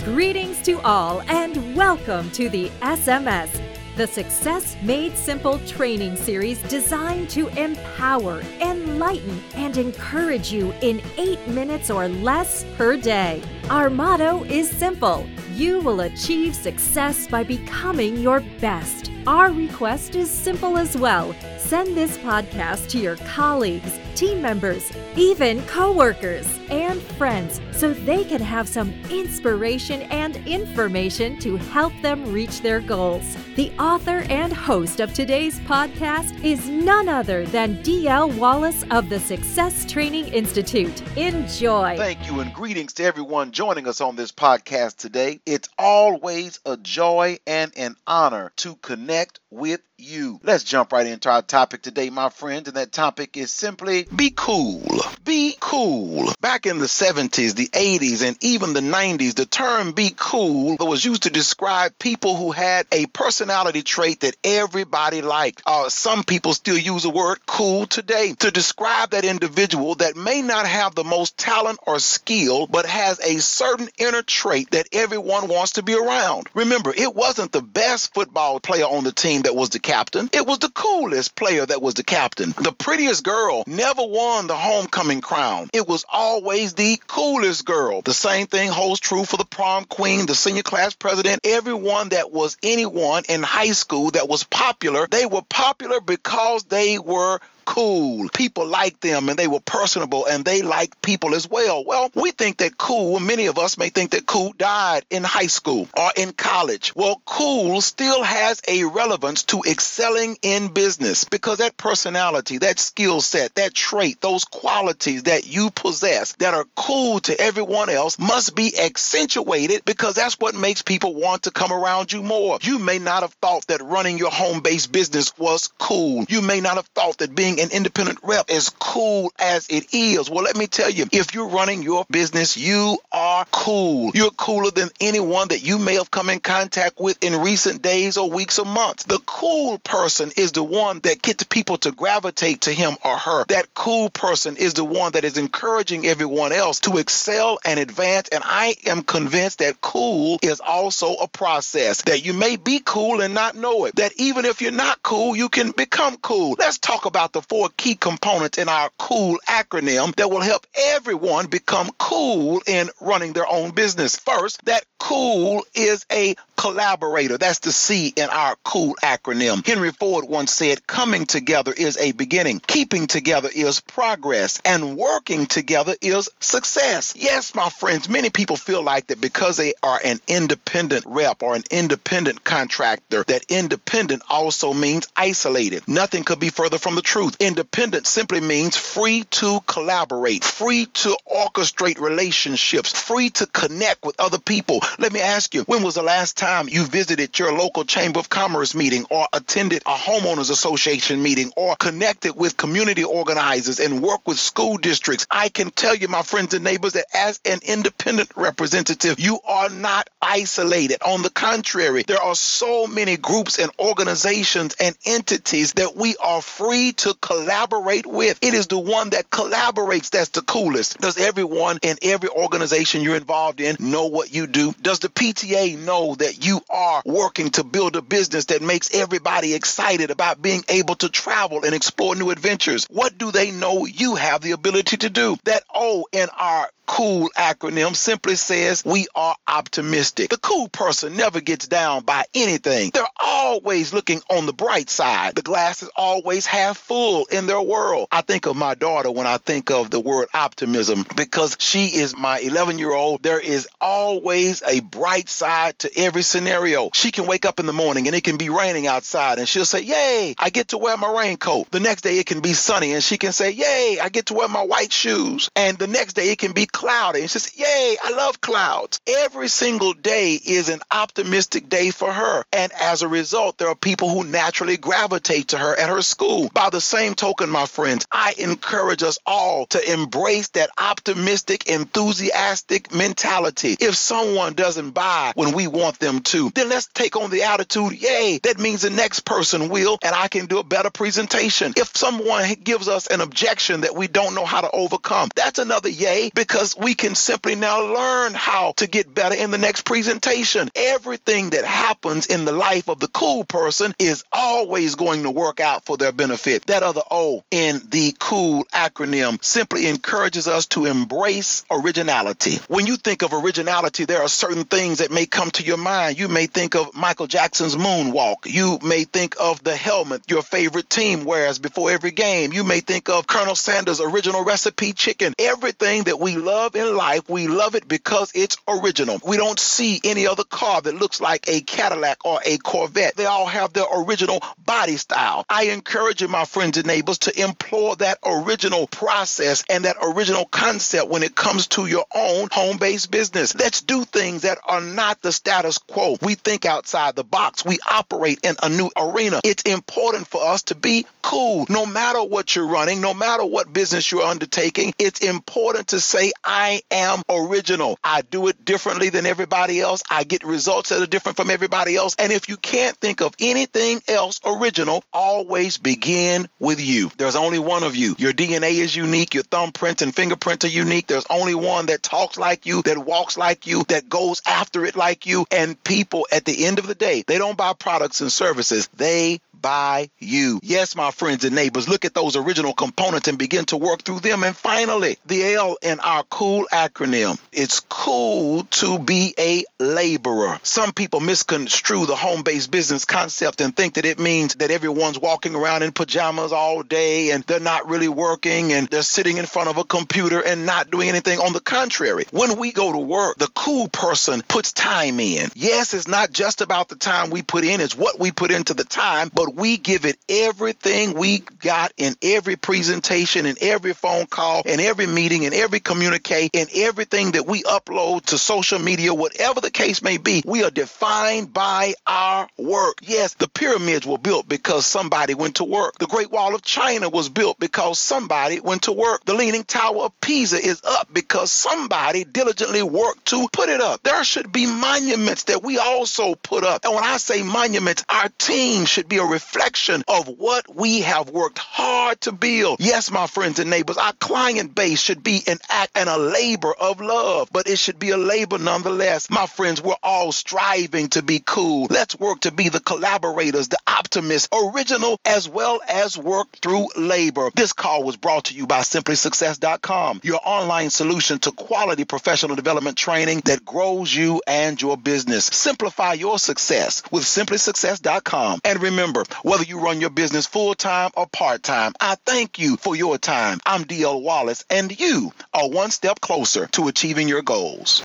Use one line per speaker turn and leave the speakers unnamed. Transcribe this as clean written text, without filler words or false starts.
Greetings to all and welcome to the SMS, the Success Made Simple training series designed to empower, enlighten, and encourage you in 8 minutes or less per day. Our motto is simple: you will achieve success by becoming your best. Our request is simple as well. Send this podcast to your colleagues, team members, even coworkers and friends so they can have some inspiration and information to help them reach their goals. The author and host of today's podcast is none other than D.L. Wallace of the Success Training Institute. Enjoy.
Thank you and greetings to everyone joining us on this podcast today. It's always a joy and an honor to connect with you. Let's jump right into our topic today, my friends, and that topic is simply be cool. Be cool. Back in the 70s, the 80s, and even the 90s, the term be cool was used to describe people who had a personality trait that everybody liked. Some people still use the word cool today to describe that individual that may not have the most talent or skill, but has a certain inner trait that everyone wants to be around. Remember, it wasn't the best football player on the team that was the captain. It was the coolest player that was the captain. The prettiest girl never won the homecoming crown. It was always the coolest girl. The same thing holds true for the prom queen, the senior class president, everyone that was anyone in high school that was popular. They were popular because they were cool. People liked them and they were personable and they liked people as well. Well, we think that cool, many of us may think that cool died in high school or in college. Well, cool still has a relevance to excelling in business because that personality, that skill set, that trait, those qualities that you possess that are cool to everyone else must be accentuated because that's what makes people want to come around you more. You may not have thought that running your home-based business was cool. You may not have thought that being an independent rep as cool as it is. Well, let me tell you, if you're running your business, you are cool. You're cooler than anyone that you may have come in contact with in recent days or weeks or months. The cool person is the one that gets people to gravitate to him or her. That cool person is the one that is encouraging everyone else to excel and advance. And I am convinced that cool is also a process, that you may be cool and not know it, that even if you're not cool, you can become cool. Let's talk about the 4 key components in our COOL acronym that will help everyone become cool in running their own business. First, that cool is a collaborator. That's the C in our COOL acronym. Henry Ford once said, coming together is a beginning, keeping together is progress, and working together is success. Yes, my friends, many people feel like that because they are an independent rep or an independent contractor, that independent also means isolated. Nothing could be further from the truth. Independent simply means free to collaborate, free to orchestrate relationships, free to connect with other people. Let me ask you, when was the last time you visited your local Chamber of Commerce meeting or attended a homeowners association meeting or connected with community organizers and worked with school districts? I can tell you, my friends and neighbors, that as an independent representative, you are not isolated. On the contrary, there are so many groups and organizations and entities that we are free to collaborate with. It is the one that collaborates that's the coolest. Does everyone in every organization you're involved in know what you do? Does the PTA know that you are working to build a business that makes everybody excited about being able to travel and explore new adventures? What do they know you have the ability to do? That O in our COOL acronym simply says we are optimistic. The cool person never gets down by anything. They're always looking on the bright side. The glass is always half full in their world. I think of my daughter when I think of the word optimism because she is my 11-year-old. There is always a bright side to every scenario. She can wake up in the morning and it can be raining outside and she'll say, yay, I get to wear my raincoat. The next day it can be sunny and she can say, yay, I get to wear my white shoes. And the next day it can be cloudy and she says, yay, I love clouds. Every single day is an optimistic day for her. And as a result, there are people who naturally gravitate to her at her school. By the same token, my friends, I encourage us all to embrace that optimistic, enthusiastic mentality. If someone doesn't buy when we want them to, then let's take on the attitude, yay, that means the next person will, and I can do a better presentation. If someone gives us an objection that we don't know how to overcome, that's another yay, because because we can simply now learn how to get better in the next presentation. Everything that happens in the life of the cool person is always going to work out for their benefit. That other O in the cool acronym simply encourages us to embrace originality. When you think of originality, there are certain things that may come to your mind. You may think of Michael Jackson's moonwalk. You may think of the helmet your favorite team wears before every game. You may think of Colonel Sanders' original recipe chicken. Everything that we love in life, we love it because it's original. We don't see any other car that looks like a Cadillac or a Corvette. They all have their original body style. I encourage you, my friends and neighbors, to employ that original process and that original concept when it comes to your own home-based business. Let's do things that are not the status quo. We think outside the box. We operate in a new arena. It's important for us to be cool. No matter what you're running, no matter what business you're undertaking, it's important to say, I am original. I do it differently than everybody else. I get results that are different from everybody else. And if you can't think of anything else original, always begin with you. There's only one of you. Your DNA is unique. Your thumbprint and fingerprint are unique. There's only one that talks like you, that walks like you, that goes after it like you. And people, at the end of the day, they don't buy products and services. They by you. Yes, my friends and neighbors, look at those original components and begin to work through them. And finally, the L in our cool acronym. It's cool to be a laborer. Some people misconstrue the home-based business concept and think that it means that everyone's walking around in pajamas all day and they're not really working and they're sitting in front of a computer and not doing anything. On the contrary, when we go to work, the cool person puts time in. Yes, it's not just about the time we put in, it's what we put into the time, but we give it everything we got in every presentation, in every phone call, in every meeting, in every communique, in everything that we upload to social media, whatever the case may be. We are defined by our work. Yes, the pyramids were built because somebody went to work. The Great Wall of China was built because somebody went to work. The Leaning Tower of Pisa is up because somebody diligently worked to put it up. There should be monuments that we also put up. And when I say monuments, our team should be a reflection of what we have worked hard to build. Yes, my friends and neighbors, our client base should be an act and a labor of love, but it should be a labor nonetheless. My friends, we're all striving to be cool. Let's work to be the collaborators, the optimists, original, as well as work through labor. This call was brought to you by SimplySuccess.com, your online solution to quality professional development training that grows you and your business. Simplify your success with SimplySuccess.com. And remember, whether you run your business full-time or part-time, I thank you for your time. I'm D.L. Wallace, and you are one step closer to achieving your goals.